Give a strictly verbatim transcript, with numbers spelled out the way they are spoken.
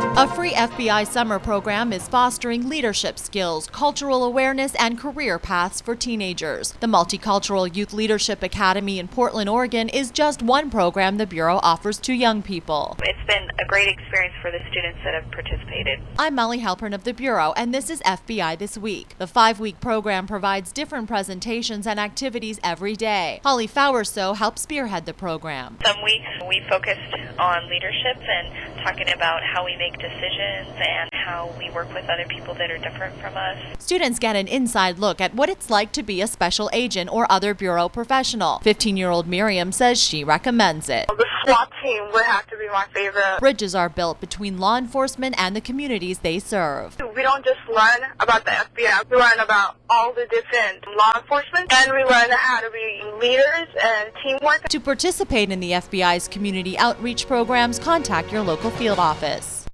A free F B I summer program is fostering leadership skills, cultural awareness, and career paths for teenagers. The Multicultural Youth Leadership Academy in Portland, Oregon is just one program the Bureau offers to young people. It's been a great experience for the students that have participated. I'm Molly Halpern of the Bureau, and this is F B I This Week. The five-week program provides different presentations and activities every day. Holly Fowerso helps spearhead the program. Some weeks we focused on leadership and talking about how we make decisions and how we work with other people that are different from us. Students get an inside look at what it's like to be a special agent or other Bureau professional. fifteen-year-old Miriam says she recommends it. The SWAT team would have to be my favorite. Bridges are built between law enforcement and the communities they serve. We don't just learn about the F B I, we learn about all the different law enforcement, and we learn how to be leaders and teamwork. To participate in the F B I's community outreach programs, contact your local field office.